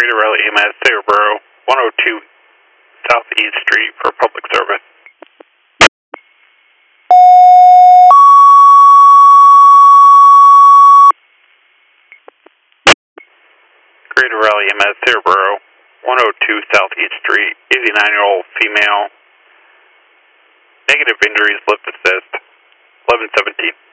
Greater Raleigh EMS, Cerebro, 102 Southeast Street for public service. Greater Raleigh EMS, Cerebro, 102 Southeast Street, 89-year-old female, negative injuries, lift assist, 1117.